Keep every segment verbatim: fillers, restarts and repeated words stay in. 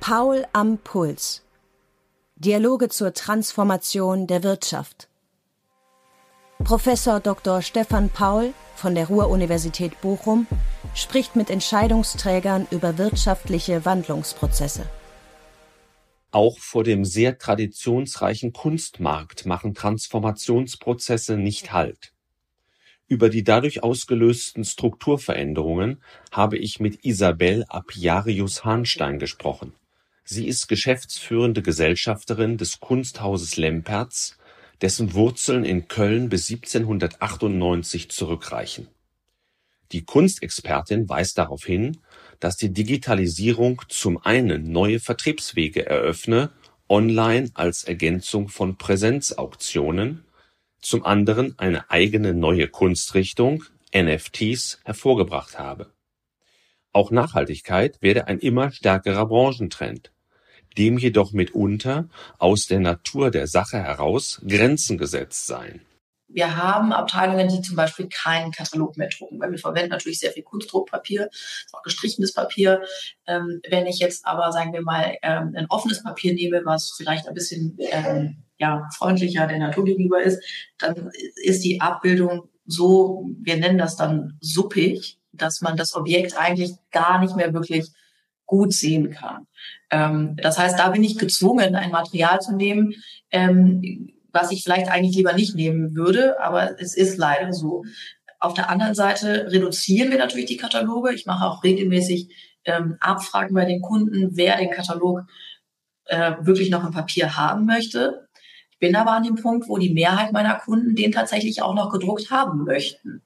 Paul am Puls. Dialoge zur Transformation der Wirtschaft. Professor Doktor Stefan Paul von der Ruhr-Universität Bochum spricht mit Entscheidungsträgern über wirtschaftliche Wandlungsprozesse. Auch vor dem sehr traditionsreichen Kunstmarkt machen Transformationsprozesse nicht Halt. Über die dadurch ausgelösten Strukturveränderungen habe ich mit Isabel Apiarius-Hahnstein gesprochen. Sie ist geschäftsführende Gesellschafterin des Kunsthauses Lempertz, dessen Wurzeln in Köln bis siebzehnhundertachtundneunzig zurückreichen. Die Kunstexpertin weist darauf hin, dass die Digitalisierung zum einen neue Vertriebswege eröffne, online als Ergänzung von Präsenzauktionen, zum anderen eine eigene neue Kunstrichtung, N F Ts, hervorgebracht habe. Auch Nachhaltigkeit werde ein immer stärkerer Branchentrend, dem jedoch mitunter aus der Natur der Sache heraus Grenzen gesetzt seien. Wir haben Abteilungen, die zum Beispiel keinen Katalog mehr drucken, weil wir verwenden natürlich sehr viel Kunstdruckpapier, auch gestrichenes Papier. Ähm, wenn ich jetzt aber, sagen wir mal, ähm, ein offenes Papier nehme, was vielleicht ein bisschen ähm, ja, freundlicher der Natur gegenüber ist, dann ist die Abbildung so, wir nennen das dann suppig, dass man das Objekt eigentlich gar nicht mehr wirklich gut sehen kann. Ähm, das heißt, da bin ich gezwungen, ein Material zu nehmen, ähm, was ich vielleicht eigentlich lieber nicht nehmen würde, aber es ist leider so. Auf der anderen Seite reduzieren wir natürlich die Kataloge. Ich mache auch regelmäßig ähm, Abfragen bei den Kunden, wer den Katalog äh, wirklich noch im Papier haben möchte. Ich bin aber an dem Punkt, wo die Mehrheit meiner Kunden den tatsächlich auch noch gedruckt haben möchten.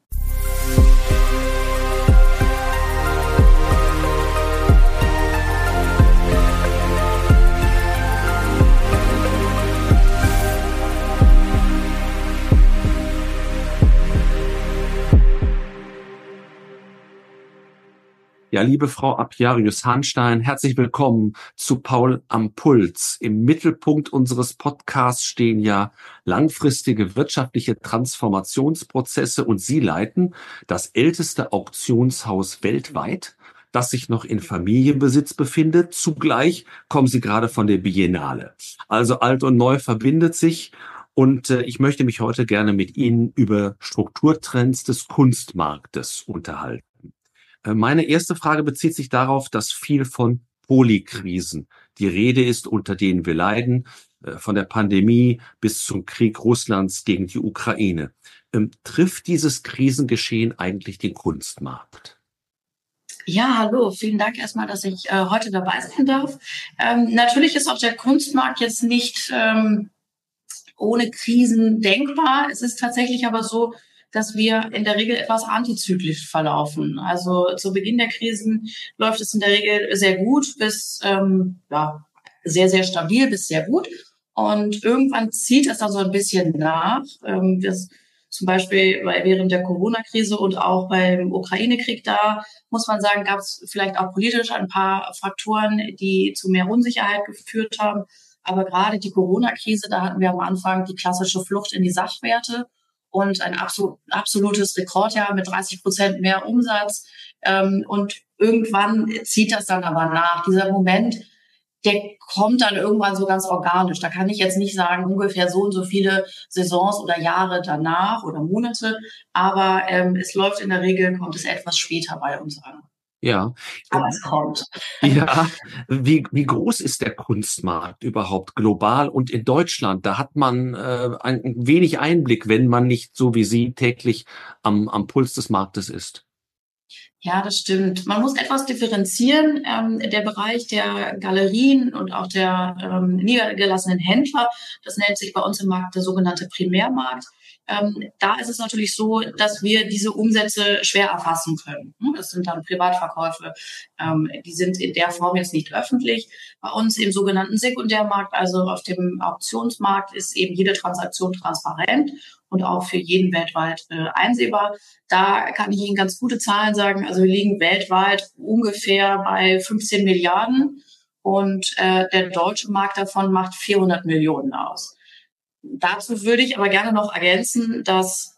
Ja, liebe Frau Apiarius-Hahnstein, herzlich willkommen zu Paul am Puls. Im Mittelpunkt unseres Podcasts stehen ja langfristige wirtschaftliche Transformationsprozesse und Sie leiten das älteste Auktionshaus weltweit, das sich noch in Familienbesitz befindet. Zugleich kommen Sie gerade von der Biennale. Also alt und neu verbindet sich. Und äh, ich möchte mich heute gerne mit Ihnen über Strukturtrends des Kunstmarktes unterhalten. Meine erste Frage bezieht sich darauf, dass viel von Polykrisen die Rede ist, unter denen wir leiden, von der Pandemie bis zum Krieg Russlands gegen die Ukraine. Ähm, trifft dieses Krisengeschehen eigentlich den Kunstmarkt? Ja, hallo, vielen Dank erstmal, dass ich äh, heute dabei sein darf. Ähm, natürlich ist auch der Kunstmarkt jetzt nicht ähm, ohne Krisen denkbar. Es ist tatsächlich aber so, dass wir in der Regel etwas antizyklisch verlaufen. Also zu Beginn der Krisen läuft es in der Regel sehr gut bis ähm, ja, sehr, sehr stabil bis sehr gut. Und irgendwann zieht es dann so ein bisschen nach. Ähm, das, zum Beispiel während der Corona-Krise und auch beim Ukraine-Krieg, da muss man sagen, gab es vielleicht auch politisch ein paar Faktoren, die zu mehr Unsicherheit geführt haben. Aber gerade die Corona-Krise, da hatten wir am Anfang die klassische Flucht in die Sachwerte und ein absolut, absolutes Rekordjahr mit dreißig Prozent mehr Umsatz. Ähm, und irgendwann zieht das dann aber nach. Dieser Moment, der kommt dann irgendwann so ganz organisch. Da kann ich jetzt nicht sagen, ungefähr so und so viele Saisons oder Jahre danach oder Monate. Aber ähm, es läuft in der Regel, kommt es etwas später bei uns an. Ja, aber es kommt. Ja, wie, wie groß ist der Kunstmarkt überhaupt global und in Deutschland? Da hat man äh, ein wenig Einblick, wenn man nicht so wie Sie täglich am, am Puls des Marktes ist. Ja, das stimmt. Man muss etwas differenzieren. Ähm, der Bereich der Galerien und auch der ähm, niedergelassenen Händler, das nennt sich bei uns im Markt der sogenannte Primärmarkt. Ähm, da ist es natürlich so, dass wir diese Umsätze schwer erfassen können. Das sind dann Privatverkäufe, ähm, die sind in der Form jetzt nicht öffentlich. Bei uns im sogenannten Sekundärmarkt, also auf dem Auktionsmarkt, ist eben jede Transaktion transparent und auch für jeden weltweit äh, einsehbar. Da kann ich Ihnen ganz gute Zahlen sagen. Also wir liegen weltweit ungefähr bei fünfzehn Milliarden und äh, der deutsche Markt davon macht vierhundert Millionen aus. Dazu würde ich aber gerne noch ergänzen, dass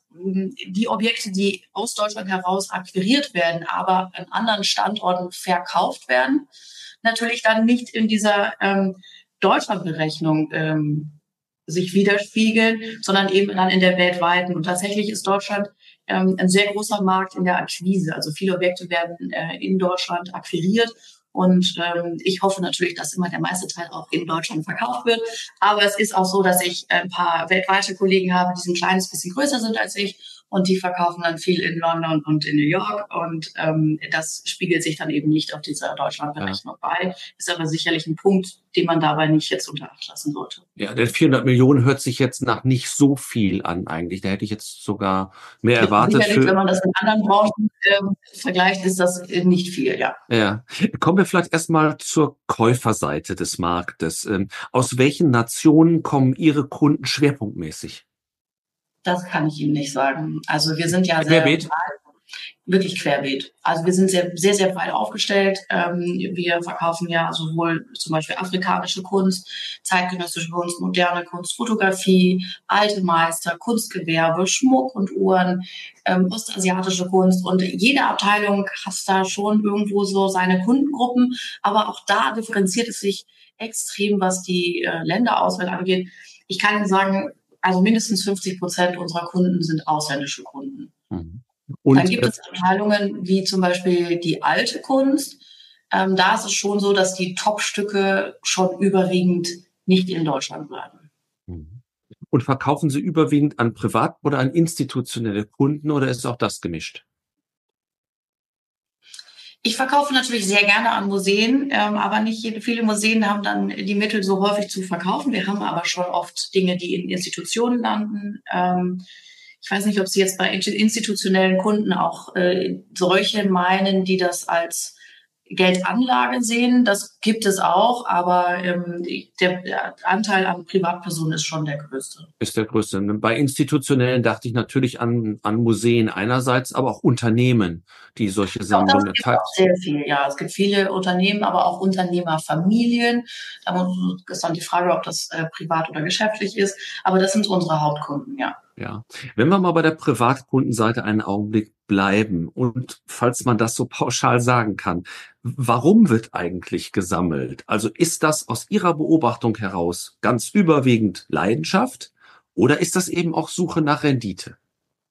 die Objekte, die aus Deutschland heraus akquiriert werden, aber an anderen Standorten verkauft werden, natürlich dann nicht in dieser ähm, Deutschlandberechnung ähm, sich widerspiegeln, sondern eben dann in der weltweiten. Und tatsächlich ist Deutschland ähm, ein sehr großer Markt in der Akquise. Also viele Objekte werden äh, in Deutschland akquiriert. Und ähm, ich hoffe natürlich, dass immer der meiste Teil auch in Deutschland verkauft wird. Aber es ist auch so, dass ich ein paar weltweite Kollegen habe, die ein kleines bisschen größer sind als ich. Und die verkaufen dann viel in London und in New York. Und ähm, das spiegelt sich dann eben nicht auf dieser Deutschlandberechnung ja. bei. Ist aber sicherlich ein Punkt, den man dabei nicht jetzt unter Acht lassen sollte. Ja, denn vierhundert Millionen hört sich jetzt nach nicht so viel an eigentlich. Da hätte ich jetzt sogar mehr erwartet. Sicherlich, für wenn man das mit anderen Branchen ähm, vergleicht, ist das nicht viel, ja. Ja. Kommen wir vielleicht erstmal zur Käuferseite des Marktes. Ähm, aus welchen Nationen kommen Ihre Kunden schwerpunktmäßig? Das kann ich Ihnen nicht sagen. Also wir sind ja sehr querbeet. Wirklich querbeet. Also wir sind sehr, sehr, sehr breit aufgestellt. Ähm, wir verkaufen ja sowohl zum Beispiel afrikanische Kunst, zeitgenössische Kunst, moderne Kunst, Fotografie, alte Meister, Kunstgewerbe, Schmuck und Uhren, ähm, ostasiatische Kunst. Und jede Abteilung hat da schon irgendwo so seine Kundengruppen. Aber auch da differenziert es sich extrem, was die äh, Länderauswahl angeht. Ich kann Ihnen sagen, also mindestens fünfzig Prozent unserer Kunden sind ausländische Kunden. Mhm. Und dann gibt es Abteilungen wie zum Beispiel die alte Kunst. Ähm, da ist es schon so, dass die Top-Stücke schon überwiegend nicht in Deutschland bleiben. Und verkaufen Sie überwiegend an Privat- oder an institutionelle Kunden oder ist auch das gemischt? Ich verkaufe natürlich sehr gerne an Museen, ähm, aber nicht jede, viele Museen haben dann die Mittel so häufig zu verkaufen. Wir haben aber schon oft Dinge, die in Institutionen landen. Ähm, ich weiß nicht, ob Sie jetzt bei institutionellen Kunden auch äh, solche meinen, die das als Geldanlage sehen. Das gibt es auch, aber ähm, der, der Anteil an Privatpersonen ist schon der größte. Ist der größte. Bei institutionellen dachte ich natürlich an, an Museen einerseits, aber auch Unternehmen, die solche Sammlungen Das gibt auch sehr viel, ja. Es gibt viele Unternehmen, aber auch Unternehmerfamilien. Da ist dann die Frage, ob das äh, privat oder geschäftlich ist. Aber das sind unsere Hauptkunden, ja. Ja, wenn wir mal bei der Privatkundenseite einen Augenblick bleiben und falls man das so pauschal sagen kann, warum wird eigentlich gesammelt? Also ist das aus Ihrer Beobachtung heraus ganz überwiegend Leidenschaft oder ist das eben auch Suche nach Rendite?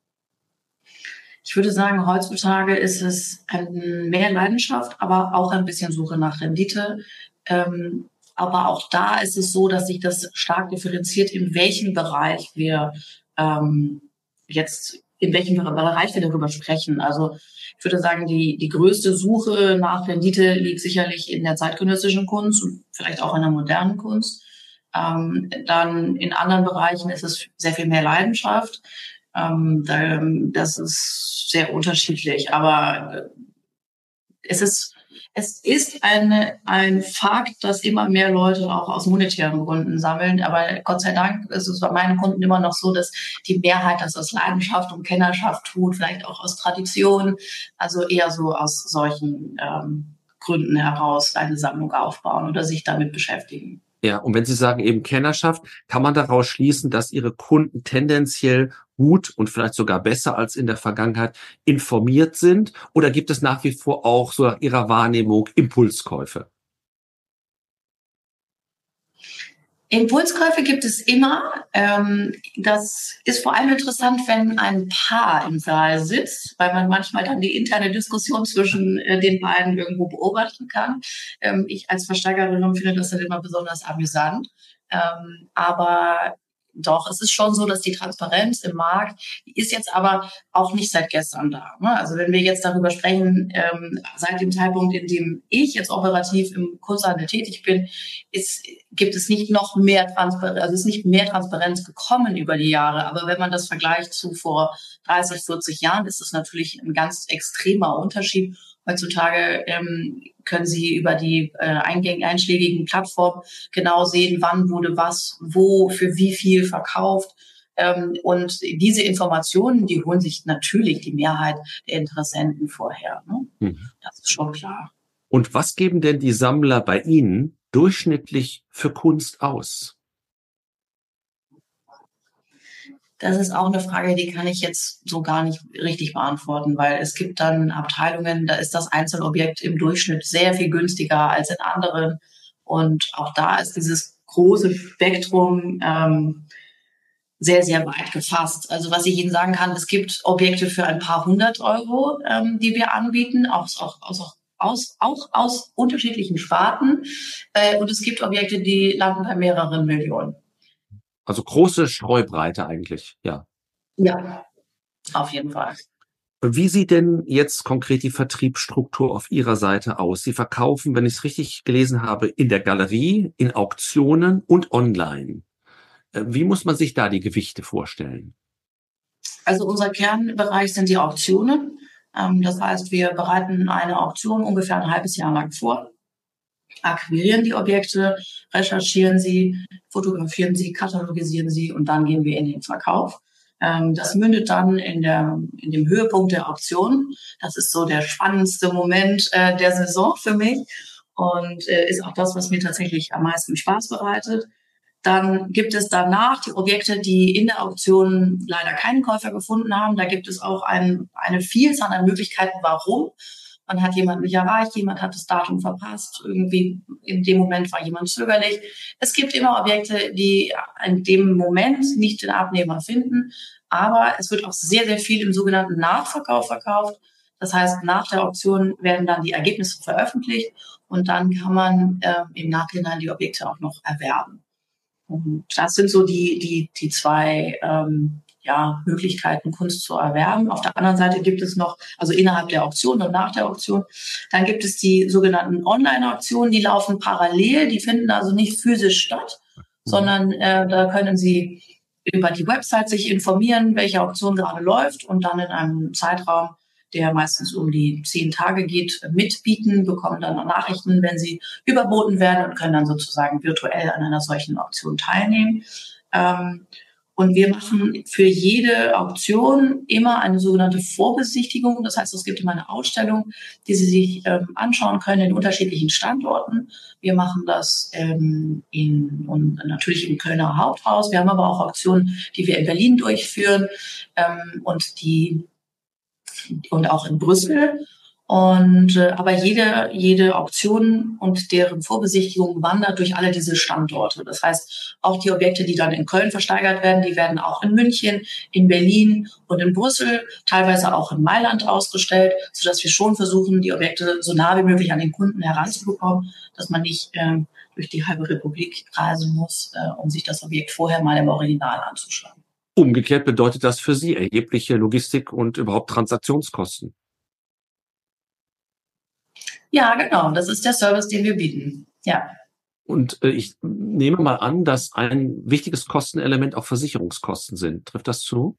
Ich würde sagen, heutzutage ist es ein, mehr Leidenschaft, aber auch ein bisschen Suche nach Rendite. Ähm, aber auch da ist es so, dass sich das stark differenziert, in welchem Bereich wir ähm, jetzt, in welchem Bereich wir darüber sprechen. Also ich würde sagen, die, die größte Suche nach Rendite liegt sicherlich in der zeitgenössischen Kunst und vielleicht auch in der modernen Kunst. Ähm, dann in anderen Bereichen ist es sehr viel mehr Leidenschaft. Ähm, da, das ist sehr unterschiedlich, aber es ist Es ist eine, ein Fakt, dass immer mehr Leute auch aus monetären Gründen sammeln. Aber Gott sei Dank ist es bei meinen Kunden immer noch so, dass die Mehrheit das aus Leidenschaft und Kennerschaft tut, vielleicht auch aus Tradition, also eher so aus solchen ähm, Gründen heraus eine Sammlung aufbauen oder sich damit beschäftigen. Ja, und wenn Sie sagen eben Kennerschaft, kann man daraus schließen, dass Ihre Kunden tendenziell gut und vielleicht sogar besser als in der Vergangenheit informiert sind? Oder gibt es nach wie vor auch so nach Ihrer Wahrnehmung Impulskäufe? Impulskäufe gibt es immer. Ähm, das ist vor allem interessant, wenn ein Paar im Saal sitzt, weil man manchmal dann die interne Diskussion zwischen äh, den beiden irgendwo beobachten kann. Ähm, ich als Versteigerin finde das dann immer besonders amüsant. Ähm, aber doch, es ist schon so, dass die Transparenz im Markt, die ist jetzt aber auch nicht seit gestern da. Ne? Also wenn wir jetzt darüber sprechen, ähm, seit dem Zeitpunkt, in dem ich jetzt operativ im Kunsthandel tätig bin, ist, gibt es nicht noch mehr Transparenz, also ist nicht mehr Transparenz gekommen über die Jahre. Aber wenn man das vergleicht zu vor dreißig, vierzig Jahren, ist das natürlich ein ganz extremer Unterschied. Heutzutage ähm, können Sie über die äh, einschlägigen Plattformen genau sehen, wann wurde was, wo, für wie viel verkauft. Ähm, und diese Informationen, die holen sich natürlich die Mehrheit der Interessenten vorher. Ne? Mhm. Das ist schon klar. Und was geben denn die Sammler bei Ihnen durchschnittlich für Kunst aus? Das ist auch eine Frage, die kann ich jetzt so gar nicht richtig beantworten, weil es gibt dann Abteilungen, da ist das Einzelobjekt im Durchschnitt sehr viel günstiger als in anderen. Und auch da ist dieses große Spektrum ähm, sehr, sehr weit gefasst. Also was ich Ihnen sagen kann, es gibt Objekte für ein paar hundert Euro, ähm, die wir anbieten, auch, auch, auch, aus, auch aus unterschiedlichen Sparten. Äh, und es gibt Objekte, die landen bei mehreren Millionen. Also große Streubreite eigentlich, ja. Ja, auf jeden Fall. Wie sieht denn jetzt konkret die Vertriebsstruktur auf Ihrer Seite aus? Sie verkaufen, wenn ich es richtig gelesen habe, in der Galerie, in Auktionen und online. Wie muss man sich da die Gewichte vorstellen? Also unser Kernbereich sind die Auktionen. Das heißt, wir bereiten eine Auktion ungefähr ein halbes Jahr lang vor, akquirieren die Objekte, recherchieren sie, fotografieren sie, katalogisieren sie und dann gehen wir in den Verkauf. Das mündet dann in, der, in dem Höhepunkt der Auktion. Das ist so der spannendste Moment der Saison für mich und ist auch das, was mir tatsächlich am meisten Spaß bereitet. Dann gibt es danach die Objekte, die in der Auktion leider keinen Käufer gefunden haben. Da gibt es auch ein, eine Vielzahl an Möglichkeiten, warum. Man hat jemanden nicht erreicht, jemand hat das Datum verpasst, irgendwie in dem Moment war jemand zögerlich. Es gibt immer Objekte, die in dem Moment nicht den Abnehmer finden, aber es wird auch sehr, sehr viel im sogenannten Nachverkauf verkauft. Das heißt, nach der Auktion werden dann die Ergebnisse veröffentlicht und dann kann man äh, im Nachhinein die Objekte auch noch erwerben. Und das sind so die, die, die zwei ähm, ja, Möglichkeiten, Kunst zu erwerben. Auf der anderen Seite gibt es noch, also innerhalb der Auktion und nach der Auktion, dann gibt es die sogenannten Online-Auktionen, die laufen parallel, die finden also nicht physisch statt, mhm. sondern äh, da können Sie über die Website sich informieren, welche Auktion gerade läuft und dann in einem Zeitraum, der meistens um die zehn Tage geht, mitbieten, bekommen dann Nachrichten, wenn sie überboten werden und können dann sozusagen virtuell an einer solchen Auktion teilnehmen. Ähm, und wir machen für jede Auktion immer eine sogenannte Vorbesichtigung. Das heißt, es gibt immer eine Ausstellung, die Sie sich ähm, anschauen können in unterschiedlichen Standorten. Wir machen das ähm, in, und natürlich im Kölner Haupthaus. Wir haben aber auch Auktionen, die wir in Berlin durchführen ähm, und die und auch in Brüssel. Und äh, aber jede jede Auktion und deren Vorbesichtigung wandert durch alle diese Standorte. Das heißt, auch die Objekte, die dann in Köln versteigert werden, die werden auch in München, in Berlin und in Brüssel, teilweise auch in Mailand ausgestellt, sodass wir schon versuchen, die Objekte so nah wie möglich an den Kunden heranzubekommen, dass man nicht äh, durch die halbe Republik reisen muss, äh, um sich das Objekt vorher mal im Original anzuschauen. Umgekehrt bedeutet das für Sie erhebliche Logistik und überhaupt Transaktionskosten. Ja, genau. Das ist der Service, den wir bieten. Ja. Und äh, ich nehme mal an, dass ein wichtiges Kostenelement auch Versicherungskosten sind. Trifft das zu?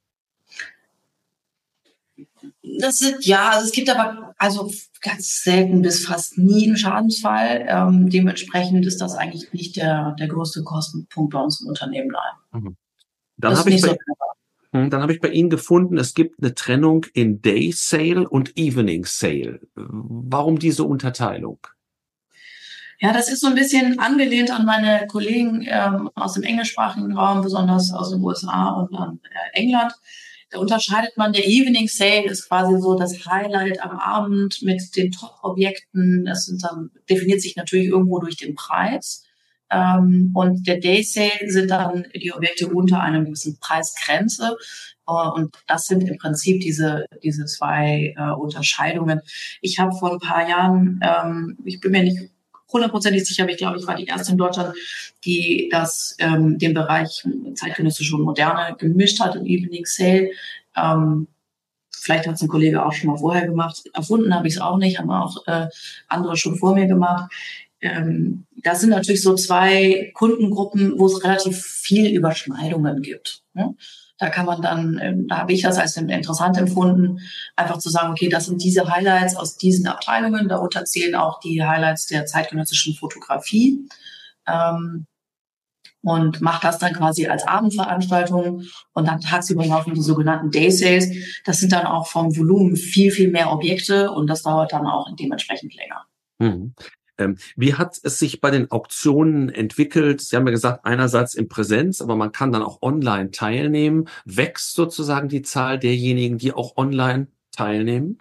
Das sind, ja, also es gibt aber also ganz selten bis fast nie einen Schadensfall. Ähm, dementsprechend ist das eigentlich nicht der, der größte Kostenpunkt bei uns im Unternehmen. Nein. Mhm. Dann habe ich, bei, so dann hab ich bei Ihnen gefunden, es gibt eine Trennung in Day Sale und Evening Sale. Warum diese Unterteilung? Ja, das ist so ein bisschen angelehnt an meine Kollegen ähm, aus dem englischsprachigen Raum, besonders aus den U S A und dann äh, England. Da unterscheidet man, der Evening Sale ist quasi so das Highlight am Abend mit den Top-Objekten. Das sind dann, definiert sich natürlich irgendwo durch den Preis. Ähm, und der Day Sale sind dann die Objekte unter einer gewissen Preisgrenze. Äh, und das sind im Prinzip diese, diese zwei äh, Unterscheidungen. Ich habe vor ein paar Jahren, ähm, ich bin mir nicht hundertprozentig sicher, aber ich glaube, ich war die erste in Deutschland, die das, ähm, den Bereich zeitgenössische und moderne gemischt hat im Evening Sale. Ähm, vielleicht hat es ein Kollege auch schon mal vorher gemacht. Erfunden habe ich es auch nicht, haben auch äh, andere schon vor mir gemacht. Ähm, das sind natürlich so zwei Kundengruppen, wo es relativ viel Überschneidungen gibt. Ne? Da kann man dann, ähm, da habe ich das als interessant empfunden, einfach zu sagen, okay, das sind diese Highlights aus diesen Abteilungen. Darunter zählen auch die Highlights der zeitgenössischen Fotografie. Ähm, und macht das dann quasi als Abendveranstaltung und dann tagsüber laufen die sogenannten Day Sales. Das sind dann auch vom Volumen viel, viel mehr Objekte und das dauert dann auch dementsprechend länger. Hm. Ähm, wie hat es sich bei den Auktionen entwickelt? Sie haben ja gesagt, einerseits in Präsenz, aber man kann dann auch online teilnehmen. Wächst sozusagen die Zahl derjenigen, die auch online teilnehmen?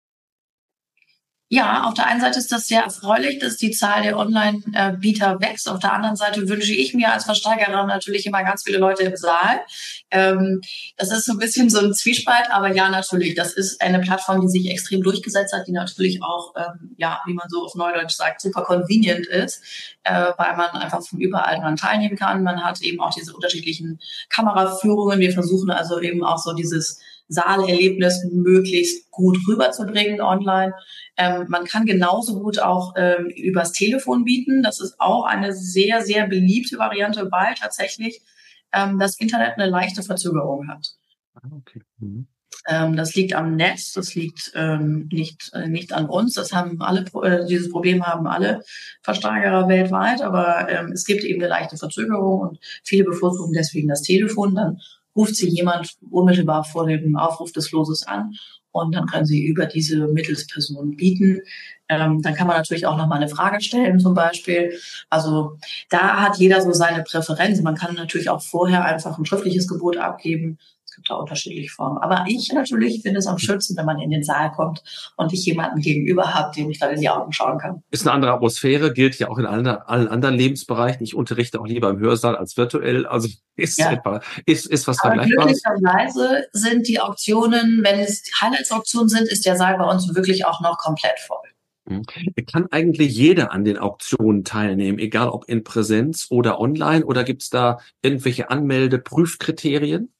Ja, auf der einen Seite ist das sehr erfreulich, dass die Zahl der Online-Bieter wächst. Auf der anderen Seite wünsche ich mir als Versteigerin natürlich immer ganz viele Leute im Saal. Ähm, das ist so ein bisschen so ein Zwiespalt, aber ja, natürlich, das ist eine Plattform, die sich extrem durchgesetzt hat, die natürlich auch, ähm, ja, wie man so auf Neudeutsch sagt, super convenient ist, äh, weil man einfach von überall dran teilnehmen kann. Man hat eben auch diese unterschiedlichen Kameraführungen. Wir versuchen also eben auch so dieses Saalerlebnis möglichst gut rüberzubringen online. Ähm, man kann genauso gut auch ähm, übers Telefon bieten. Das ist auch eine sehr, sehr beliebte Variante, weil tatsächlich ähm, das Internet eine leichte Verzögerung hat. Ah, okay. Mhm. Ähm, das liegt am Netz, das liegt ähm, nicht, äh, nicht an uns. Das haben alle, äh, dieses Problem haben alle Versteigerer weltweit, aber ähm, es gibt eben eine leichte Verzögerung und viele bevorzugen deswegen das Telefon. Dann ruft sie jemand unmittelbar vor dem Aufruf des Loses an und dann können sie über diese Mittelsperson bieten. Ähm, dann kann man natürlich auch nochmal eine Frage stellen zum Beispiel. Also da hat jeder so seine Präferenz. Man kann natürlich auch vorher einfach ein schriftliches Gebot abgeben. Es gibt da unterschiedliche Formen. Aber ich natürlich finde es am schönsten, wenn man in den Saal kommt und ich jemanden gegenüber habe, dem ich dann in die Augen schauen kann. Ist eine andere Atmosphäre, gilt ja auch in allen, allen anderen Lebensbereichen. Ich unterrichte auch lieber im Hörsaal als virtuell. Also ist Ja. etwa, ist, ist was Aber Vergleichbares. glücklicherweise sind die Auktionen, wenn es Highlights-Auktionen sind, ist der Saal bei uns wirklich auch noch komplett voll. Kann eigentlich jeder an den Auktionen teilnehmen, egal ob in Präsenz oder online, oder gibt es da irgendwelche Anmelde-Prüfkriterien?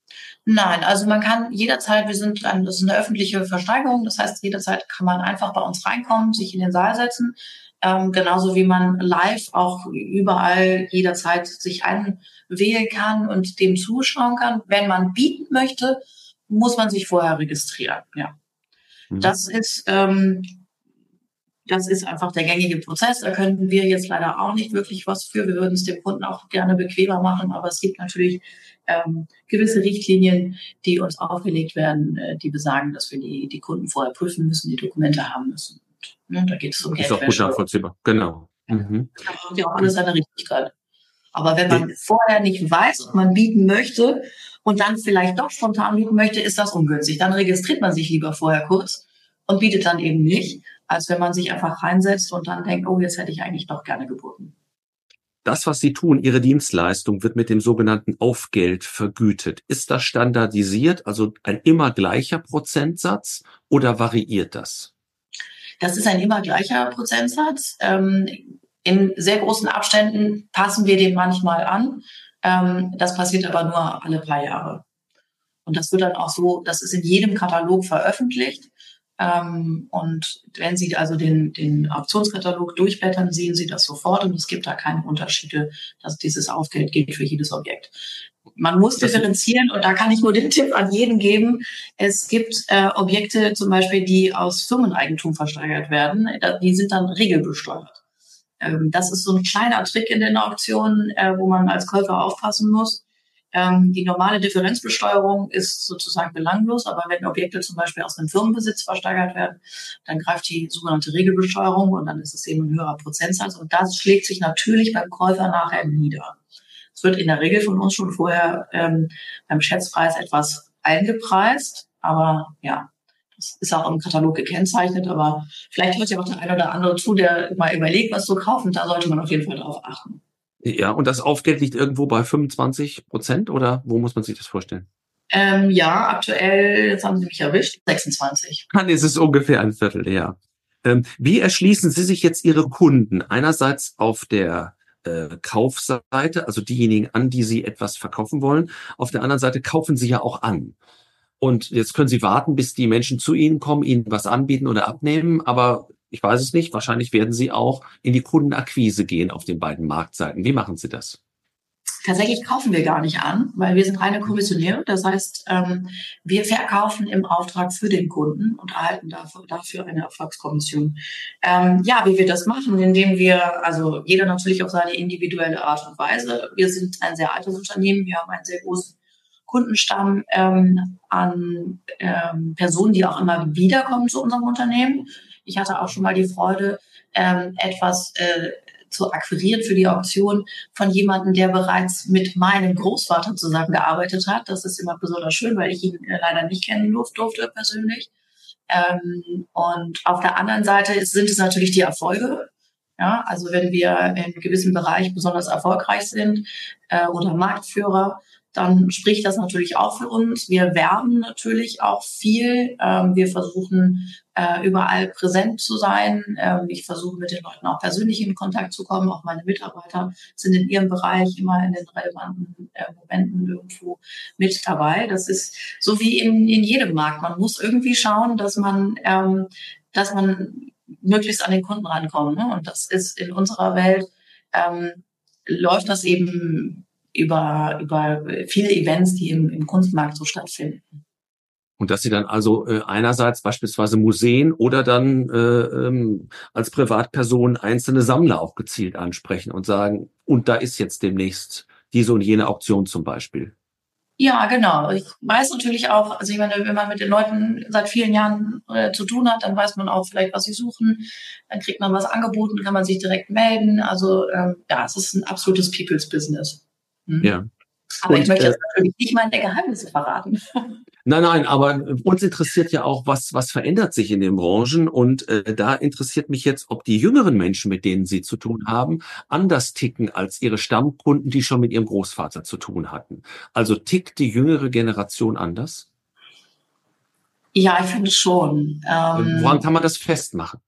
Nein, also man kann jederzeit, wir sind ein, das ist eine öffentliche Versteigerung, das heißt, jederzeit kann man einfach bei uns reinkommen, sich in den Saal setzen, ähm, genauso wie man live auch überall jederzeit sich einwählen kann und dem zuschauen kann. Wenn man bieten möchte, muss man sich vorher registrieren, ja. Mhm. Das ist, ähm, das ist einfach der gängige Prozess. Da können wir jetzt leider auch nicht wirklich was für. Wir würden es dem Kunden auch gerne bequemer machen, aber es gibt natürlich ähm, gewisse Richtlinien, die uns aufgelegt werden, äh, die besagen, dass wir die, die Kunden vorher prüfen müssen, die Dokumente haben müssen. Und, ne, da geht es um Ist auch gut Geldwäsche. nachvollziehbar, genau. Mhm. Da haben wir auch alles seine Richtigkeit. Aber wenn man vorher nicht weiß, ob man bieten möchte und dann vielleicht doch spontan bieten möchte, ist das ungünstig. Dann registriert man sich lieber vorher kurz und bietet dann eben nicht, als wenn man sich einfach reinsetzt und dann denkt, oh, jetzt hätte ich eigentlich doch gerne geboten. Das, was Sie tun, Ihre Dienstleistung, wird mit dem sogenannten Aufgeld vergütet. Ist das standardisiert, also ein immer gleicher Prozentsatz, oder variiert das? Das ist ein immer gleicher Prozentsatz. Ähm, in sehr großen Abständen passen wir den manchmal an. Ähm, das passiert aber nur alle paar Jahre. Und das wird dann auch so, das ist in jedem Katalog veröffentlicht. Ähm, und wenn Sie also den, den Auktionskatalog durchblättern, sehen Sie das sofort und es gibt da keine Unterschiede, dass dieses Aufgeld gilt für jedes Objekt. Man muss differenzieren und da kann ich nur den Tipp an jeden geben. Es gibt äh, Objekte zum Beispiel, die aus Firmeneigentum versteigert werden. Die sind dann regelbesteuert. Ähm, das ist so ein kleiner Trick in den Auktionen, äh, wo man als Käufer aufpassen muss. Ähm, die normale Differenzbesteuerung ist sozusagen belanglos, aber wenn Objekte zum Beispiel aus einem Firmenbesitz versteigert werden, dann greift die sogenannte Regelbesteuerung und dann ist es eben ein höherer Prozentsatz und das schlägt sich natürlich beim Käufer nachher nieder. Es wird in der Regel von uns schon vorher ähm, beim Schätzpreis etwas eingepreist, aber ja, das ist auch im Katalog gekennzeichnet, aber vielleicht hört ja auch der eine oder andere zu, der mal überlegt, was zu kaufen, da sollte man auf jeden Fall drauf achten. Ja, und das Aufgeld liegt irgendwo bei fünfundzwanzig Prozent, oder wo muss man sich das vorstellen? Ähm, ja, aktuell, jetzt haben Sie mich erwischt, sechsundzwanzig. Dann ist es ungefähr ein Viertel, ja. Ähm, wie erschließen Sie sich jetzt Ihre Kunden? Einerseits auf der äh, Kaufseite, also diejenigen, an die Sie etwas verkaufen wollen. Auf der anderen Seite kaufen Sie ja auch an. Und jetzt können Sie warten, bis die Menschen zu Ihnen kommen, Ihnen was anbieten oder abnehmen, aber ich weiß es nicht, wahrscheinlich werden Sie auch in die Kundenakquise gehen auf den beiden Marktseiten. Wie machen Sie das? Tatsächlich kaufen wir gar nicht an, weil wir sind reine Kommissionäre. Das heißt, ähm, wir verkaufen im Auftrag für den Kunden und erhalten dafür, dafür eine Erfolgskommission. Ähm, ja, wie wir das machen, indem wir, also jeder natürlich auf seine individuelle Art und Weise. Wir sind ein sehr altes Unternehmen, wir haben einen sehr großen Kundenstamm ähm, an ähm, Personen, die auch immer wiederkommen zu unserem Unternehmen. Ich hatte auch schon mal die Freude, ähm, etwas äh, zu akquirieren für die Auktion von jemandem, der bereits mit meinem Großvater zusammengearbeitet hat. Das ist immer besonders schön, weil ich ihn äh, leider nicht kennen durfte persönlich. Ähm, und auf der anderen Seite ist, sind es natürlich die Erfolge. Ja, also wenn wir in einem gewissen Bereich besonders erfolgreich sind äh, oder Marktführer, dann spricht das natürlich auch für uns. Wir werben natürlich auch viel. Ähm, wir versuchen äh, überall präsent zu sein. Ähm, ich versuche mit den Leuten auch persönlich in Kontakt zu kommen. Auch meine Mitarbeiter sind in ihrem Bereich immer in den relevanten äh, Momenten irgendwo mit dabei. Das ist so wie in, in jedem Markt. Man muss irgendwie schauen, dass man, ähm, dass man möglichst an den Kunden rankommt. Ne? Und das ist in unserer Welt, ähm, läuft das eben über, über viele Events, die im, im Kunstmarkt so stattfinden. Und dass Sie dann also äh, einerseits beispielsweise Museen oder dann äh, ähm, als Privatperson einzelne Sammler auch gezielt ansprechen und sagen, und da ist jetzt demnächst diese und jene Auktion zum Beispiel. Ja, genau. Ich weiß natürlich auch, also ich meine, wenn man mit den Leuten seit vielen Jahren äh, zu tun hat, dann weiß man auch vielleicht, was sie suchen. Dann kriegt man was angeboten, kann man sich direkt melden. Also ähm, ja, es ist ein absolutes People's Business. Hm? Ja. Aber und, ich möchte äh, jetzt natürlich nicht meine Geheimnisse verraten. Nein, nein, aber uns interessiert ja auch, was was verändert sich in den Branchen. Und äh, da interessiert mich jetzt, ob die jüngeren Menschen, mit denen Sie zu tun haben, anders ticken als Ihre Stammkunden, die schon mit Ihrem Großvater zu tun hatten. Also tickt die jüngere Generation anders? Ja, ich finde schon. Ähm, Ähm, woran kann man das festmachen?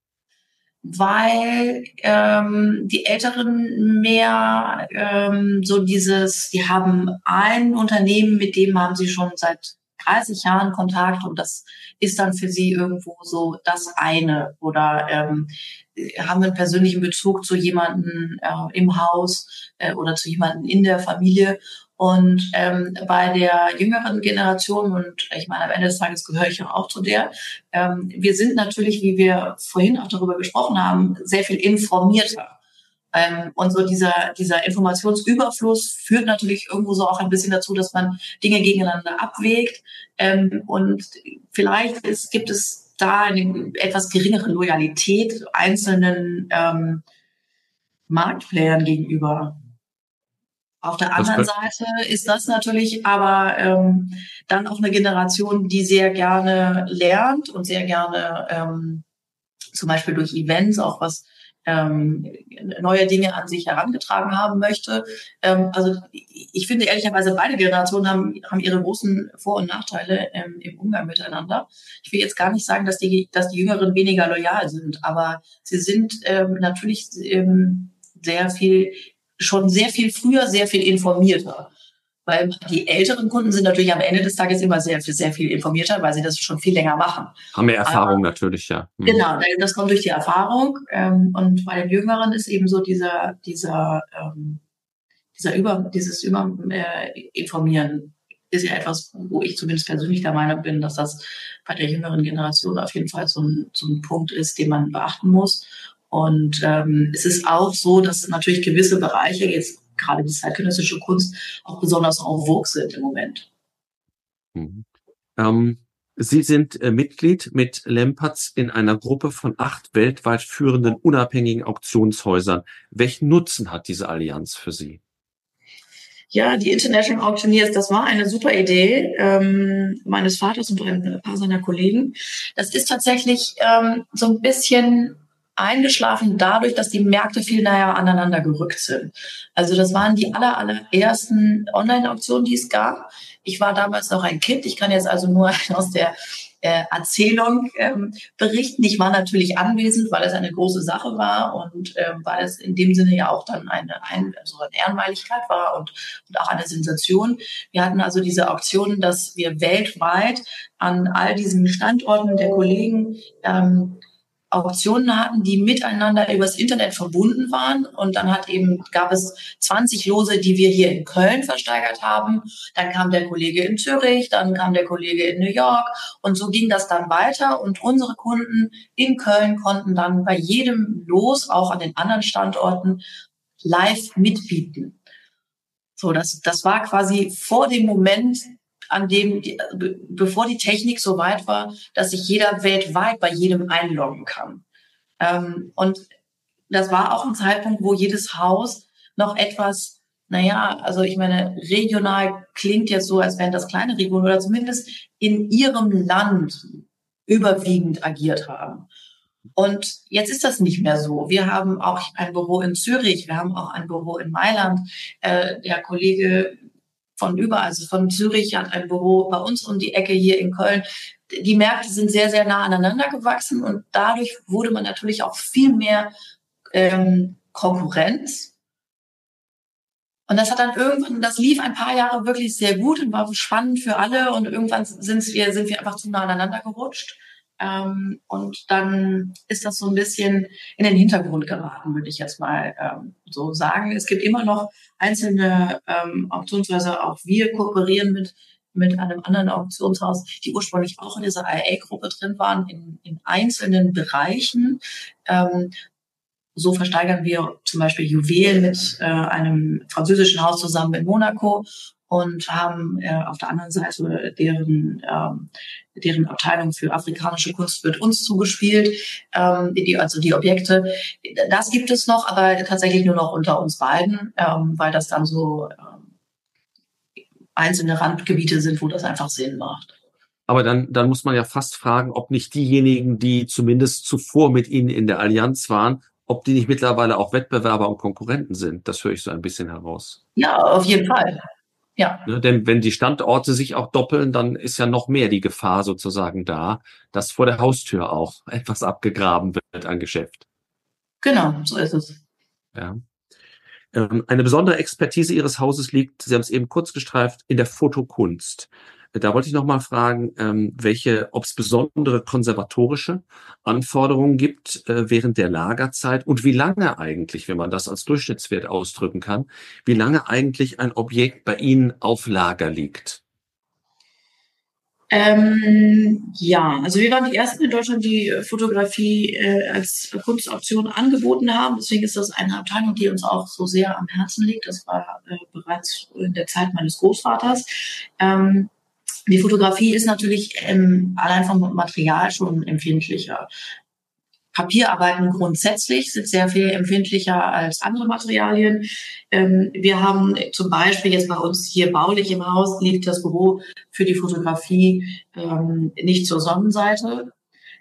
weil ähm, die Älteren mehr ähm, so dieses, die haben ein Unternehmen, mit dem haben sie schon seit dreißig Jahren Kontakt und das ist dann für sie irgendwo so das eine oder ähm, haben einen persönlichen Bezug zu jemandem äh, im Haus äh, oder zu jemandem in der Familie. Und ähm, bei der jüngeren Generation, und ich meine, am Ende des Tages gehöre ich auch zu der, ähm, wir sind natürlich, wie wir vorhin auch darüber gesprochen haben, sehr viel informierter. Ähm, und so dieser, dieser Informationsüberfluss führt natürlich irgendwo so auch ein bisschen dazu, dass man Dinge gegeneinander abwägt. Ähm, und vielleicht ist, gibt es da eine etwas geringere Loyalität einzelnen ähm, Marktplayern gegenüber. Auf der Das anderen könnt- Seite ist das natürlich aber ähm, dann auch eine Generation, die sehr gerne lernt und sehr gerne ähm, zum Beispiel durch Events auch was ähm, neue Dinge an sich herangetragen haben möchte. Ähm, also ich finde ehrlicherweise, beide Generationen haben, haben ihre großen Vor- und Nachteile ähm, im Umgang miteinander. Ich will jetzt gar nicht sagen, dass die, dass die Jüngeren weniger loyal sind, aber sie sind ähm, natürlich ähm, sehr viel, schon sehr viel früher, sehr viel informierter. Weil die älteren Kunden sind natürlich am Ende des Tages immer sehr, sehr viel informierter, weil sie das schon viel länger machen. Haben wir Erfahrung Aber, natürlich, ja. Mhm. Genau, das kommt durch die Erfahrung. Ähm, und bei den Jüngeren ist eben so dieser, dieser, ähm, dieser Über, dieses Über äh, Informieren ist ja etwas, wo ich zumindest persönlich der Meinung bin, dass das bei der jüngeren Generation auf jeden Fall so ein, so ein Punkt ist, den man beachten muss. Und ähm, es ist auch so, dass natürlich gewisse Bereiche, jetzt gerade die zeitgenössische Kunst, auch besonders en vogue sind im Moment. Mhm. Ähm, Sie sind äh, Mitglied mit Lempertz in einer Gruppe von acht weltweit führenden unabhängigen Auktionshäusern. Welchen Nutzen hat diese Allianz für Sie? Ja, die International Auctioneers, das war eine super Idee ähm, meines Vaters und ein paar seiner Kollegen. Das ist tatsächlich ähm, so ein bisschen eingeschlafen dadurch, dass die Märkte viel näher aneinander gerückt sind. Also das waren die aller, allerersten Online-Auktionen, die es gab. Ich war damals noch ein Kind. Ich kann jetzt also nur aus der äh, Erzählung ähm, berichten. Ich war natürlich anwesend, weil es eine große Sache war und ähm, weil es in dem Sinne ja auch dann eine, ein, also eine Ehrenmeiligkeit war und, und auch eine Sensation. Wir hatten also diese Auktionen, dass wir weltweit an all diesen Standorten der Kollegen ähm, Auktionen hatten, die miteinander übers Internet verbunden waren. Und dann hat eben, gab es zwanzig Lose, die wir hier in Köln versteigert haben. Dann kam der Kollege in Zürich, dann kam der Kollege in New York. Und so ging das dann weiter. Und unsere Kunden in Köln konnten dann bei jedem Los, auch an den anderen Standorten, live mitbieten. So, das, das war quasi vor dem Moment, an dem, die, bevor die Technik so weit war, dass sich jeder weltweit bei jedem einloggen kann. Ähm, und das war auch ein Zeitpunkt, wo jedes Haus noch etwas, naja, also ich meine, regional klingt jetzt so, als wären das kleine Regionen oder zumindest in ihrem Land überwiegend agiert haben. Und jetzt ist das nicht mehr so. Wir haben auch ein Büro in Zürich, wir haben auch ein Büro in Mailand. Äh, der Kollege von überall, also von Zürich, hat ein Büro bei uns um die Ecke hier in Köln. Die Märkte sind sehr, sehr nah aneinander gewachsen und dadurch wurde man natürlich auch viel mehr ähm, Konkurrenz. Und das hat dann irgendwann, das lief ein paar Jahre wirklich sehr gut und war spannend für alle und irgendwann sind wir, sind wir einfach zu nah aneinander gerutscht. Ähm, und dann ist das so ein bisschen in den Hintergrund geraten, würde ich jetzt mal ähm, so sagen. Es gibt immer noch einzelne ähm, Auktionshäuser, auch wir kooperieren mit mit einem anderen Auktionshaus, die ursprünglich auch in dieser I A-Gruppe drin waren, in, in einzelnen Bereichen. Ähm, so versteigern wir zum Beispiel Juwelen mit äh, einem französischen Haus zusammen in Monaco und haben äh, auf der anderen Seite deren ähm, deren Abteilung für afrikanische Kunst wird uns zugespielt, ähm, die, also die Objekte. Das gibt es noch, aber tatsächlich nur noch unter uns beiden, ähm, weil das dann so ähm, einzelne Randgebiete sind, wo das einfach Sinn macht. Aber dann, dann muss man ja fast fragen, ob nicht diejenigen, die zumindest zuvor mit Ihnen in der Allianz waren, ob die nicht mittlerweile auch Wettbewerber und Konkurrenten sind. Das höre ich so ein bisschen heraus. Ja, auf jeden Fall. Ja. Ne, denn wenn die Standorte sich auch doppeln, dann ist ja noch mehr die Gefahr sozusagen da, dass vor der Haustür auch etwas abgegraben wird an Geschäft. Genau, so ist es. Ja. Ähm, eine besondere Expertise Ihres Hauses liegt, Sie haben es eben kurz gestreift, in der Fotokunst. Da wollte ich noch mal fragen, ähm, welche, ob es besondere konservatorische Anforderungen gibt äh, während der Lagerzeit und wie lange eigentlich, wenn man das als Durchschnittswert ausdrücken kann, wie lange eigentlich ein Objekt bei Ihnen auf Lager liegt. Ähm, ja, also wir waren die ersten in Deutschland, die Fotografie äh, als Kunstoption angeboten haben. Deswegen ist das eine Abteilung, die uns auch so sehr am Herzen liegt. Das war äh, bereits in der Zeit meines Großvaters. Ähm, die Fotografie ist natürlich ähm, allein vom Material schon empfindlicher. Papierarbeiten grundsätzlich sind sehr viel empfindlicher als andere Materialien. Ähm, wir haben zum Beispiel jetzt bei uns hier baulich im Haus liegt das Büro für die Fotografie ähm, nicht zur Sonnenseite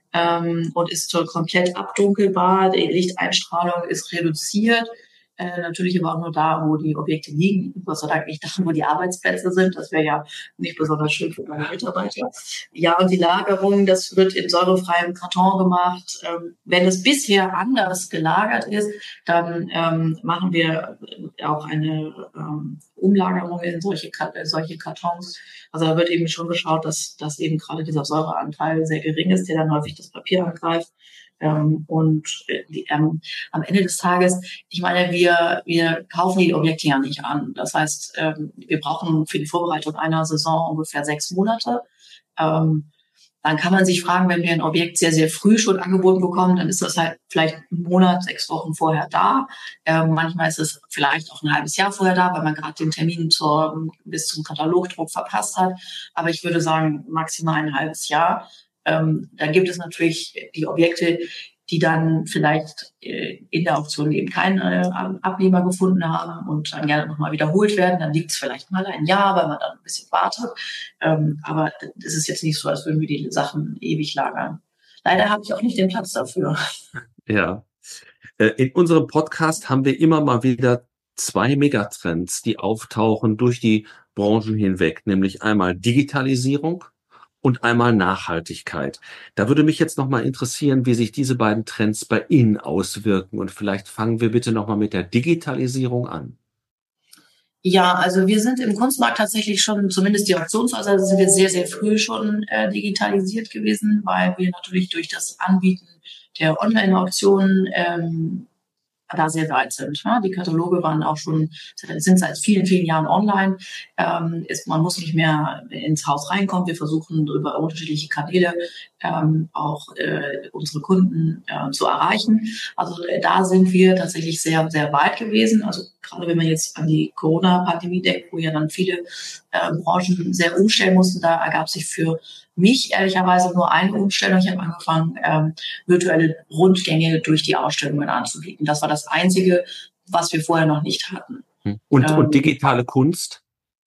ähm, und ist so komplett abdunkelbar. Die Lichteinstrahlung ist reduziert. Äh, natürlich aber auch nur da, wo die Objekte liegen. Gott sei Dank nicht da, wo die Arbeitsplätze sind. Das wäre ja nicht besonders schön für meine Mitarbeiter. Ja, und die Lagerung, das wird in säurefreiem Karton gemacht. Ähm, wenn es bisher anders gelagert ist, dann ähm, machen wir auch eine ähm, Umlagerung in solche, solche Kartons. Also da wird eben schon geschaut, dass, dass eben gerade dieser Säureanteil sehr gering ist, der dann häufig das Papier angreift. Ähm, und die, ähm, am Ende des Tages, ich meine, wir, wir kaufen die Objekte ja nicht an. Das heißt, ähm, wir brauchen für die Vorbereitung einer Saison ungefähr sechs Monate. Ähm, dann kann man sich fragen, wenn wir ein Objekt sehr, sehr früh schon angeboten bekommen, dann ist das halt vielleicht einen Monat, sechs Wochen vorher da. Ähm, manchmal ist es vielleicht auch ein halbes Jahr vorher da, weil man gerade den Termin zur, bis zum Katalogdruck verpasst hat. Aber ich würde sagen, maximal ein halbes Jahr. Ähm, dann gibt es natürlich die Objekte, die dann vielleicht äh, in der Auktion eben keinen äh, Abnehmer gefunden haben und dann gerne nochmal wiederholt werden. Dann liegt es vielleicht mal ein Jahr, weil man dann ein bisschen wartet. Ähm, aber es ist jetzt nicht so, als würden wir die Sachen ewig lagern. Leider habe ich auch nicht den Platz dafür. Ja. In unserem Podcast haben wir immer mal wieder zwei Megatrends, die auftauchen durch die Branchen hinweg, nämlich einmal Digitalisierung und einmal Nachhaltigkeit. Da würde mich jetzt nochmal interessieren, wie sich diese beiden Trends bei Ihnen auswirken. Und vielleicht fangen wir bitte nochmal mit der Digitalisierung an. Ja, also wir sind im Kunstmarkt tatsächlich schon, zumindest die Auktionshäuser, sind wir sehr, sehr früh schon äh, digitalisiert gewesen, weil wir natürlich durch das Anbieten der Online-Auktionen ähm, da sehr weit sind. Ne? Die Kataloge waren auch schon, sind seit vielen, vielen Jahren online. Ähm, ist, man muss nicht mehr ins Haus reinkommen. Wir versuchen über unterschiedliche Kanäle ähm, auch äh, unsere Kunden äh, zu erreichen. Also äh, da sind wir tatsächlich sehr, sehr weit gewesen. Also gerade wenn man jetzt an die Corona-Pandemie denkt, wo ja dann viele äh, Branchen sehr umstellen mussten. Da ergab sich für mich ehrlicherweise nur eine Umstellung. Ich habe angefangen, ähm, virtuelle Rundgänge durch die Ausstellungen anzubieten. Das war das Einzige, was wir vorher noch nicht hatten. Und, ähm, und digitale Kunst?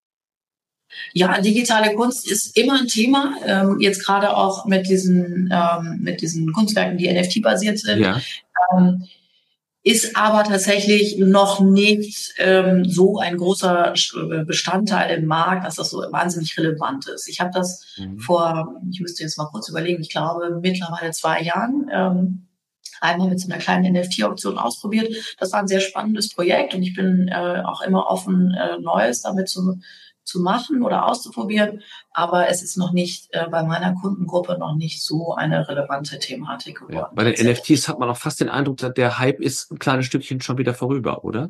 Ja, digitale Kunst ist immer ein Thema. Ähm, jetzt gerade auch mit diesen, ähm, mit diesen Kunstwerken, die N F T-basiert sind. Ja. Ähm, ist aber tatsächlich noch nicht ähm, so ein großer Bestandteil im Markt, dass das so wahnsinnig relevant ist. Ich habe das mhm. vor, ich müsste jetzt mal kurz überlegen, ich glaube mittlerweile zwei Jahren ähm, einmal mit so einer kleinen N F T-Auktion ausprobiert. Das war ein sehr spannendes Projekt und ich bin äh, auch immer offen, äh, Neues damit zu zu machen oder auszuprobieren, aber es ist noch nicht äh, bei meiner Kundengruppe noch nicht so eine relevante Thematik geworden. Ja, bei den N F Ts hat man auch fast den Eindruck, dass der Hype ist ein kleines Stückchen schon wieder vorüber, oder?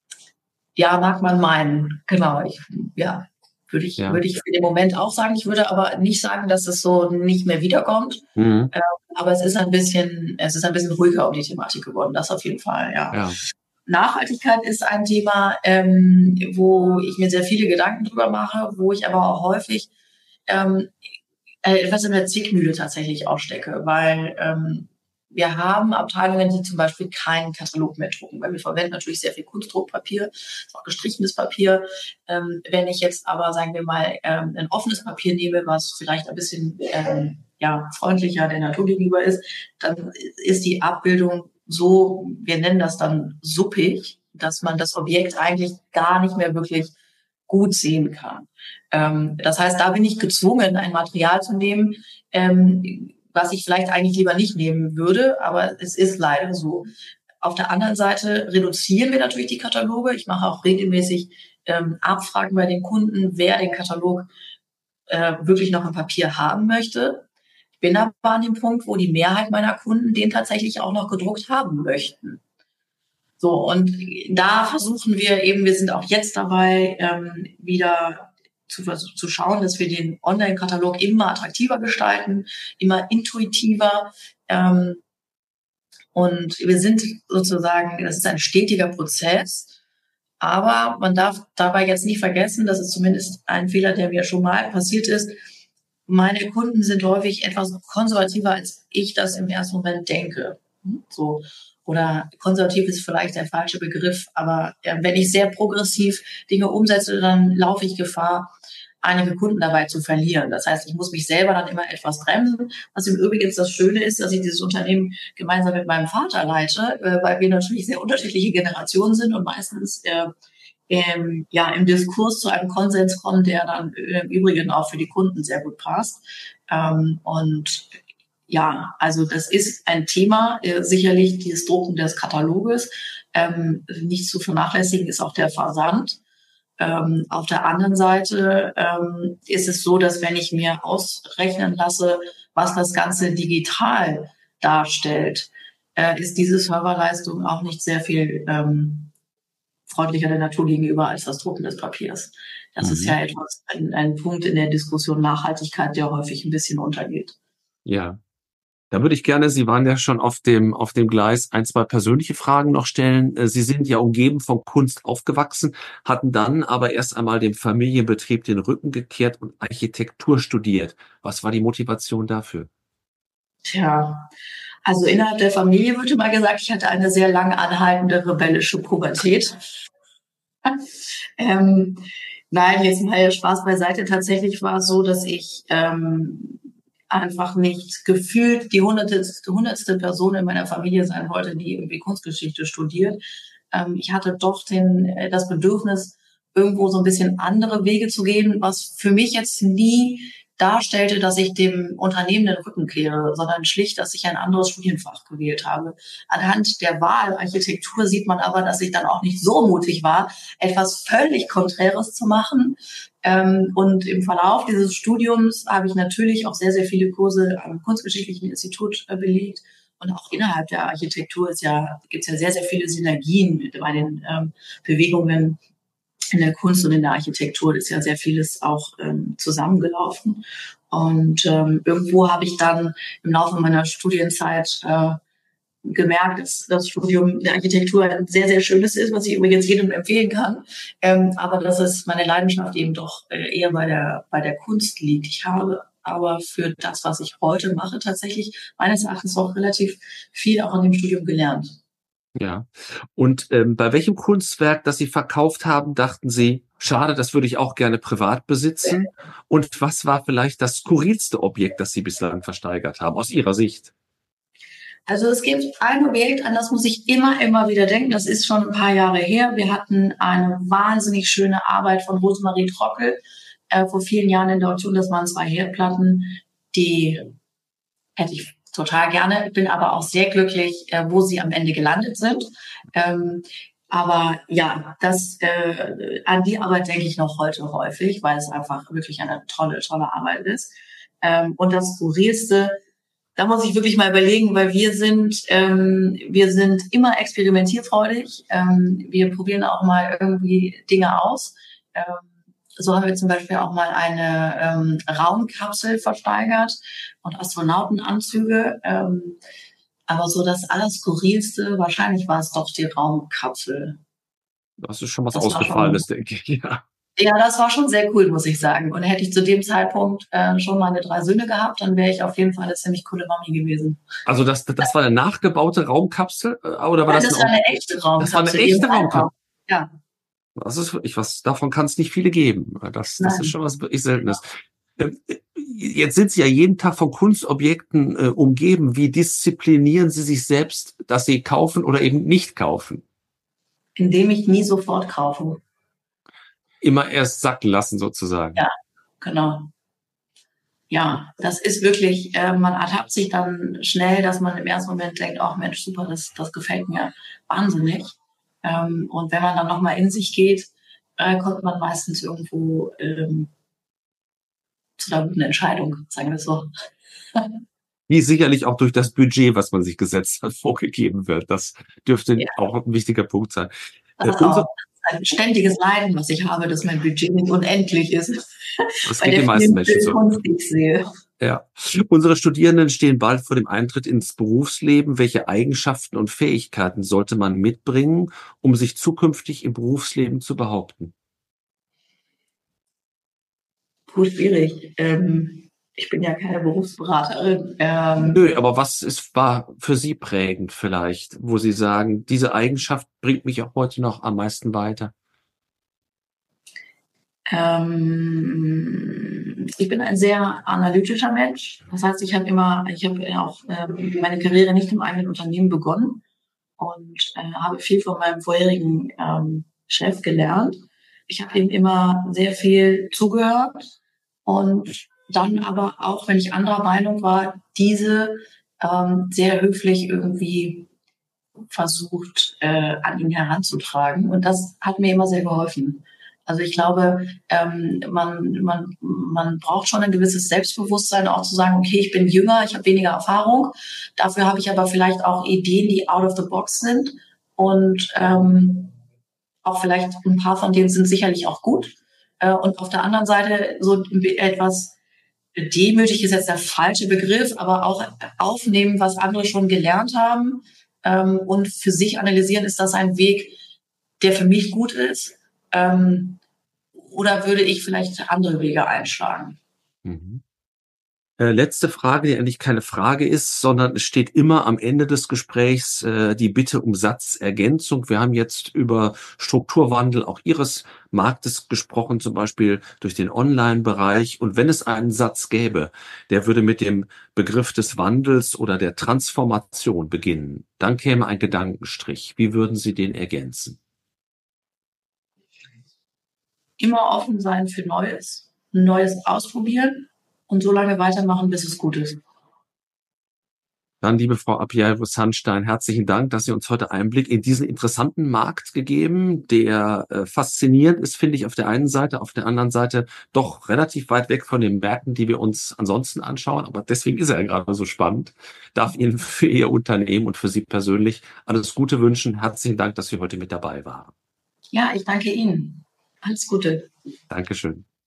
Ja, mag man meinen. Genau. Ich, ja, würde ich, ja. würde ich für den Moment auch sagen. Ich würde aber nicht sagen, dass es so nicht mehr wiederkommt. Mhm. Äh, aber es ist ein bisschen, es ist ein bisschen ruhiger um die Thematik geworden. Das auf jeden Fall, ja. ja. Nachhaltigkeit ist ein Thema, ähm, wo ich mir sehr viele Gedanken drüber mache, wo ich aber auch häufig ähm, etwas in der Zwickmühle tatsächlich auch stecke, weil ähm, wir haben Abteilungen, die zum Beispiel keinen Katalog mehr drucken, weil wir verwenden natürlich sehr viel Kunstdruckpapier, auch gestrichenes Papier. Ähm, wenn ich jetzt aber, sagen wir mal, ähm, ein offenes Papier nehme, was vielleicht ein bisschen ähm, ja, freundlicher der Natur gegenüber ist, dann ist die Abbildung so, wir nennen das dann suppig, dass man das Objekt eigentlich gar nicht mehr wirklich gut sehen kann. Ähm, das heißt, da bin ich gezwungen, ein Material zu nehmen, ähm, was ich vielleicht eigentlich lieber nicht nehmen würde, aber es ist leider so. Auf der anderen Seite reduzieren wir natürlich die Kataloge. Ich mache auch regelmäßig ähm, Abfragen bei den Kunden, wer den Katalog äh, wirklich noch im Papier haben möchte. Ich bin aber an dem Punkt, wo die Mehrheit meiner Kunden den tatsächlich auch noch gedruckt haben möchten. So, und da versuchen wir eben, wir sind auch jetzt dabei, ähm, wieder zu, zu schauen, dass wir den Online-Katalog immer attraktiver gestalten, immer intuitiver. Ähm, und wir sind sozusagen, das ist ein stetiger Prozess, aber man darf dabei jetzt nicht vergessen, das ist zumindest ein Fehler, der mir schon mal passiert ist, meine Kunden sind häufig etwas konservativer, als ich das im ersten Moment denke. So. Oder konservativ ist vielleicht der falsche Begriff, aber äh, wenn ich sehr progressiv Dinge umsetze, dann laufe ich Gefahr, einige Kunden dabei zu verlieren. Das heißt, ich muss mich selber dann immer etwas bremsen. Was im Übrigen das Schöne ist, dass ich dieses Unternehmen gemeinsam mit meinem Vater leite, äh, weil wir natürlich sehr unterschiedliche Generationen sind und meistens äh, Ähm, ja, im Diskurs zu einem Konsens kommen, der dann äh, im Übrigen auch für die Kunden sehr gut passt. Ähm, und ja, also das ist ein Thema, äh, sicherlich dieses Drucken des Kataloges. Ähm, nicht zu vernachlässigen ist auch der Versand. Ähm, auf der anderen Seite ähm, ist es so, dass wenn ich mir ausrechnen lasse, was das Ganze digital darstellt, äh, ist diese Serverleistung auch nicht sehr viel ähm, freundlicher der Natur gegenüber als das Drucken des Papiers. Das mhm. ist ja etwas, ein, ein Punkt in der Diskussion Nachhaltigkeit, der häufig ein bisschen untergeht. Ja, da würde ich gerne, Sie waren ja schon auf dem, auf dem Gleis, ein, zwei persönliche Fragen noch stellen. Sie sind ja umgeben von Kunst aufgewachsen, hatten dann aber erst einmal dem Familienbetrieb den Rücken gekehrt und Architektur studiert. Was war die Motivation dafür? Tja, also innerhalb der Familie wurde mal gesagt, ich hatte eine sehr lang anhaltende rebellische Pubertät. ähm, nein, jetzt mal Spaß beiseite. Tatsächlich war es so, dass ich ähm, einfach nicht gefühlt die hundertste, hundertste Person in meiner Familie sein wollte, die irgendwie Kunstgeschichte studiert. Ähm, ich hatte doch den, das Bedürfnis, irgendwo so ein bisschen andere Wege zu gehen, was für mich jetzt nie darstellte, dass ich dem Unternehmen den Rücken kehre, sondern schlicht, dass ich ein anderes Studienfach gewählt habe. Anhand der Wahl Architektur sieht man aber, dass ich dann auch nicht so mutig war, etwas völlig Konträres zu machen. Und im Verlauf dieses Studiums habe ich natürlich auch sehr, sehr viele Kurse am Kunstgeschichtlichen Institut belegt. Und auch innerhalb der Architektur ist ja, gibt es ja sehr, sehr viele Synergien bei den ähm, Bewegungen in der Kunst und in der Architektur. Ist ja sehr vieles auch ähm, zusammengelaufen. Und ähm, irgendwo habe ich dann im Laufe meiner Studienzeit äh, gemerkt, dass das Studium der Architektur ein sehr, sehr schönes ist, was ich übrigens jedem empfehlen kann. Ähm, aber dass es meine Leidenschaft eben doch äh, eher bei der, bei der Kunst liegt. Ich habe aber für das, was ich heute mache, tatsächlich meines Erachtens auch relativ viel auch an dem Studium gelernt. Ja. Und ähm, bei welchem Kunstwerk, das Sie verkauft haben, dachten Sie, schade, das würde ich auch gerne privat besitzen? Und was war vielleicht das skurrilste Objekt, das Sie bislang versteigert haben, aus Ihrer Sicht? Also es gibt ein Objekt, an das muss ich immer, immer wieder denken. Das ist schon ein paar Jahre her. Wir hatten eine wahnsinnig schöne Arbeit von Rosemarie Trockel äh, vor vielen Jahren in der Auktion. Das waren zwei Herdplatten, die hätte ich total gerne. Ich bin aber auch sehr glücklich, äh, wo sie am Ende gelandet sind. Ähm, aber ja, das äh, an die Arbeit denke ich noch heute häufig, weil es einfach wirklich eine tolle, tolle Arbeit ist. Ähm, und das Skurrilste, da muss ich wirklich mal überlegen, weil wir sind, ähm, wir sind immer experimentierfreudig. Ähm, wir probieren auch mal irgendwie Dinge aus. Ähm, so haben wir zum Beispiel auch mal eine ähm, Raumkapsel versteigert und Astronautenanzüge. Ähm, aber so das Allerskurrilste, wahrscheinlich war es doch die Raumkapsel. Das ist schon was Das war Ausgefallenes, schon, denke ich. Ja. ja, das war schon sehr cool, muss ich sagen. Und hätte ich zu dem Zeitpunkt äh, schon meine drei Söhne gehabt, dann wäre ich auf jeden Fall eine ziemlich coole Mami gewesen. Also das, das war eine nachgebaute Raumkapsel äh, oder war Nein, das das eine? war eine echte Das war eine Raumkapsel. echte Eben Raumkapsel. Ja, Das ist wirklich was, davon kann es nicht viele geben. Das, das ist nein. schon was wirklich Seltenes. Ähm, Jetzt sind Sie ja jeden Tag von Kunstobjekten äh, umgeben. Wie disziplinieren Sie sich selbst, dass Sie kaufen oder eben nicht kaufen? Indem ich nie sofort kaufe. Immer erst sacken lassen sozusagen. Ja, genau. Ja, das ist wirklich, äh, man ertappt sich dann schnell, dass man im ersten Moment denkt, ach Mensch, super, das, das gefällt mir wahnsinnig. Ähm, und wenn man dann nochmal in sich geht, äh, kommt man meistens irgendwo ähm, zu einer guten Entscheidung, sagen wir es so. Die sicherlich auch durch das Budget, was man sich gesetzt hat, vorgegeben wird. Das dürfte Ja, auch ein wichtiger Punkt sein. das Äh, ist unser, auch ein ständiges Leiden, was ich habe, dass mein Budget nicht unendlich ist. das Bei geht der den meisten vielen Menschen so. Kunst, die ich sehe. Ja. Unsere Studierenden stehen bald vor dem Eintritt ins Berufsleben. Welche Eigenschaften und Fähigkeiten sollte man mitbringen, um sich zukünftig im Berufsleben zu behaupten? Puh, schwierig. Ähm, ich bin ja keine Berufsberaterin. Ähm, Nö, aber was ist, war für Sie prägend vielleicht, wo Sie sagen, diese Eigenschaft bringt mich auch heute noch am meisten weiter? Ähm, ich bin ein sehr analytischer Mensch. Das heißt, ich habe immer, ich habe ja auch ähm, meine Karriere nicht im eigenen Unternehmen begonnen und äh, habe viel von meinem vorherigen ähm, Chef gelernt. Ich habe ihm immer sehr viel zugehört und dann aber auch, wenn ich anderer Meinung war, diese ähm, sehr höflich irgendwie versucht, äh, an ihn heranzutragen. Und das hat mir immer sehr geholfen. Also ich glaube, ähm, man, man, man braucht schon ein gewisses Selbstbewusstsein, auch zu sagen, okay, ich bin jünger, ich habe weniger Erfahrung. Dafür habe ich aber vielleicht auch Ideen, die out of the box sind. Und ähm, auch vielleicht ein paar von denen sind sicherlich auch gut. Äh, und auf der anderen Seite so etwas demütig ist jetzt der falsche Begriff, aber auch aufnehmen, was andere schon gelernt haben ähm, und für sich analysieren, ist das ein Weg, der für mich gut ist? Ähm, oder würde ich vielleicht andere Wege einschlagen? Mhm. Äh, letzte Frage, die eigentlich keine Frage ist, sondern es steht immer am Ende des Gesprächs äh, die Bitte um Satzergänzung. Wir haben jetzt über Strukturwandel auch Ihres Marktes gesprochen, zum Beispiel durch den Online-Bereich. Und wenn es einen Satz gäbe, der würde mit dem Begriff des Wandels oder der Transformation beginnen, dann käme ein Gedankenstrich. Wie würden Sie den ergänzen? Immer offen sein für Neues, Neues ausprobieren und so lange weitermachen, bis es gut ist. Dann, liebe Frau Appiah-Sandstein, herzlichen Dank, dass Sie uns heute Einblick in diesen interessanten Markt gegeben, der äh, faszinierend ist, finde ich, auf der einen Seite, auf der anderen Seite doch relativ weit weg von den Märkten, die wir uns ansonsten anschauen. Aber deswegen ist er ja gerade so spannend. Darf Ihnen für Ihr Unternehmen und für Sie persönlich alles Gute wünschen. Herzlichen Dank, dass Sie heute mit dabei waren. Ja, ich danke Ihnen. Alles Gute. Dankeschön.